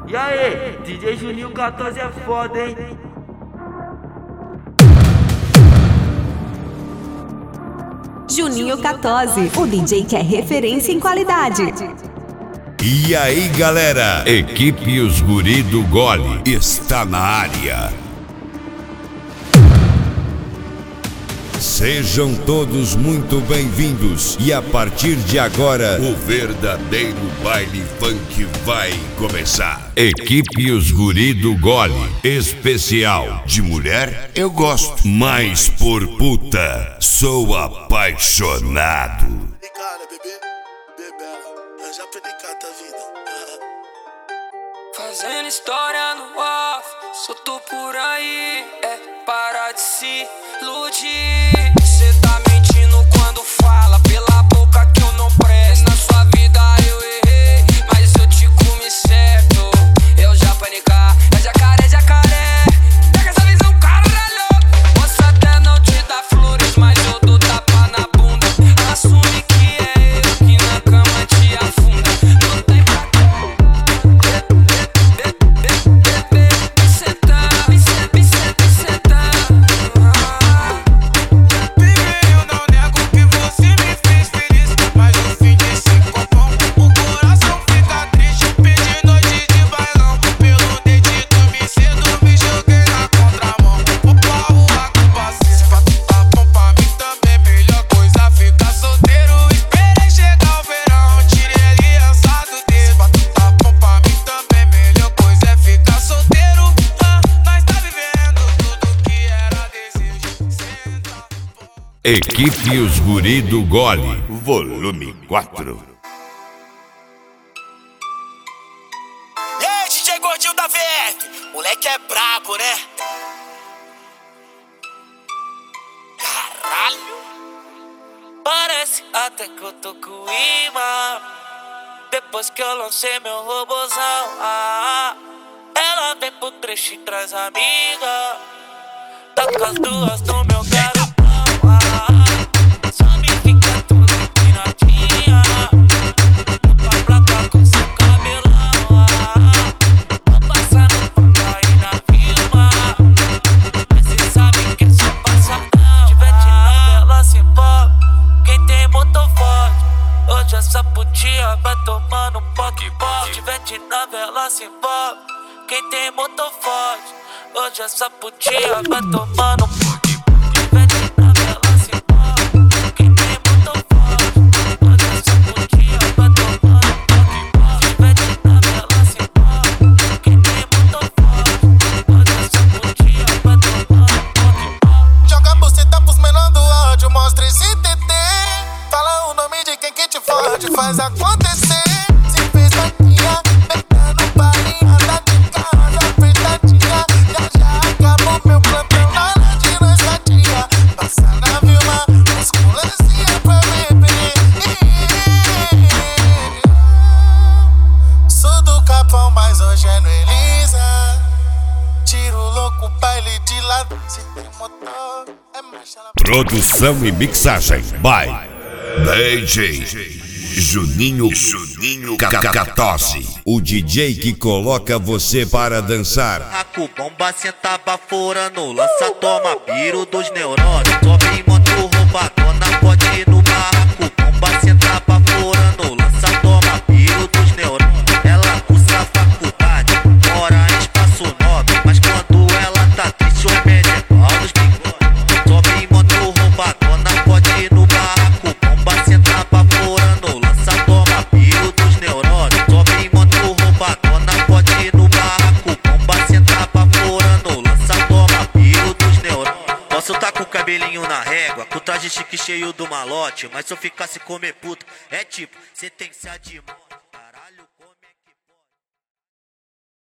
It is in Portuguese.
E aí, DJ Juninho 14 é foda, hein? Juninho 14, o DJ que é referência em qualidade. E aí galera, equipe Os Guri do Gole está na área. Sejam todos muito bem-vindos e a partir de agora o verdadeiro baile funk vai começar. Equipe Os Guri do Gole, especial de mulher eu gosto, mas por puta sou apaixonado. Fazendo história no off, solto por aí, para de se iludir. Cê tá mentindo quando fala pela boca que eu não presto. Na sua vida eu errei, mas eu te comi certo. Eu já panicar, é jacaré. Pega essa visão, caralho. Posso até não te dar flores, mas eu dou tapa na bunda. Assume que é eu que na cama te afunda. Não tem pra Equipe Os Guri do Gole, volume 4. E aí, DJ Gordinho da VF, moleque é brabo, né? Caralho! Parece até que eu tô com imã. Depois que eu lancei meu robozão, ela vem pro trecho e traz amiga. Tá com as duas no meu garotão. Só me fica tudo empinadinha. Pra placa com seu cabelão. Vou passar no fundo aí na firma. Mas cê sabe que é só passadão. Tivete na vela se pop. Quem tem motor forte, hoje essa putinha vai tomando um poque-poque. Tivete na vela se pop. Quem tem motor forte, hoje essa putinha vai tomando um poque-poque. Faz acontecer, se fez vaquinha, apertando o balinho, anda de casa, apertadinha. Já acabou meu plantão, na hora de nós vadia. Passa na Vilma, musculazinha pra beber. Sou do Capão, mas hoje é no Elisa. Tiro louco, baile de lado. Se tem motor, é marcha. Produção e mixagem by DJ Juninho 14, o DJ que coloca você para dançar. A cubomba senta baforando, lança toma piro dos neurônios. Sobe moto roubadona, pode ir no barraco. Bomba senta baforando, lança toma piro dos neurônios. Ela cursa faculdade, mora em espaço nobre, mas quando ela tá triste o menor dos bigodes. Sobe moto roubadona, pode ir no barraco. Bomba senta baforando, lança toma piro dos neurônios. Sobe moto roubadona, pode ir no barraco. Bomba senta baforando, lança toma piro dos neurônios. Posso tá com o cabelinho na régua, com o traje chique cheio do malote, mas se eu ficasse comer puta, é tipo sentença de morte.